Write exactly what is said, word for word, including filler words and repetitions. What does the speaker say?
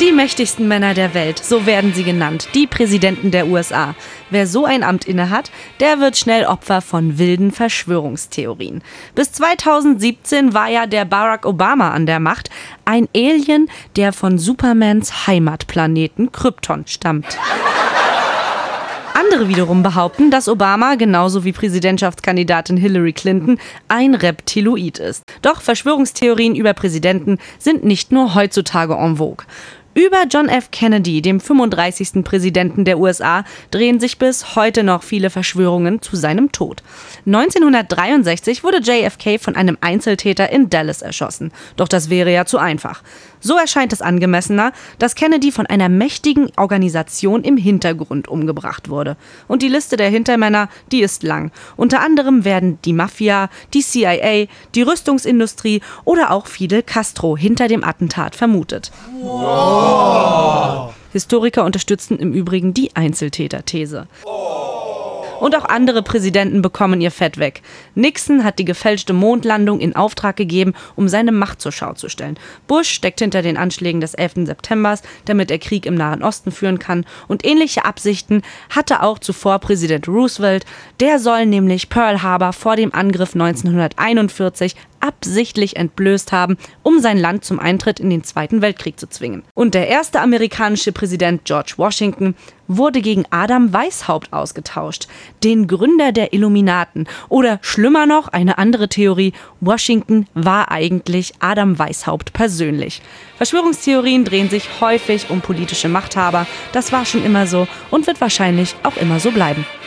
Die mächtigsten Männer der Welt, so werden sie genannt, die Präsidenten der U S A. Wer so ein Amt innehat, der wird schnell Opfer von wilden Verschwörungstheorien. Bis zweitausendsiebzehn war ja der Barack Obama an der Macht, ein Alien, der von Supermans Heimatplaneten Krypton stammt. Andere wiederum behaupten, dass Obama, genauso wie Präsidentschaftskandidatin Hillary Clinton, ein Reptiloid ist. Doch Verschwörungstheorien über Präsidenten sind nicht nur heutzutage en vogue. Über John F. Kennedy, dem fünfunddreißigsten Präsidenten der U S A, drehen sich bis heute noch viele Verschwörungen zu seinem Tod. neunzehnhundertdreiundsechzig wurde J F K von einem Einzeltäter in Dallas erschossen. Doch das wäre ja zu einfach. So erscheint es angemessener, dass Kennedy von einer mächtigen Organisation im Hintergrund umgebracht wurde. Und die Liste der Hintermänner, die ist lang. Unter anderem werden die Mafia, die C I A, die Rüstungsindustrie oder auch Fidel Castro hinter dem Attentat vermutet. Wow. Historiker unterstützen im Übrigen die Einzeltäter-These. Und auch andere Präsidenten bekommen ihr Fett weg. Nixon hat die gefälschte Mondlandung in Auftrag gegeben, um seine Macht zur Schau zu stellen. Bush steckt hinter den Anschlägen des elften September, damit er Krieg im Nahen Osten führen kann. Und ähnliche Absichten hatte auch zuvor Präsident Roosevelt. Der soll nämlich Pearl Harbor vor dem Angriff neunzehnhunderteinundvierzig absichtlich entblößt haben, um sein Land zum Eintritt in den Zweiten Weltkrieg zu zwingen. Und der erste amerikanische Präsident George Washington wurde gegen Adam Weishaupt ausgetauscht, den Gründer der Illuminaten. Oder schlimmer noch, eine andere Theorie, Washington war eigentlich Adam Weishaupt persönlich. Verschwörungstheorien drehen sich häufig um politische Machthaber. Das war schon immer so und wird wahrscheinlich auch immer so bleiben.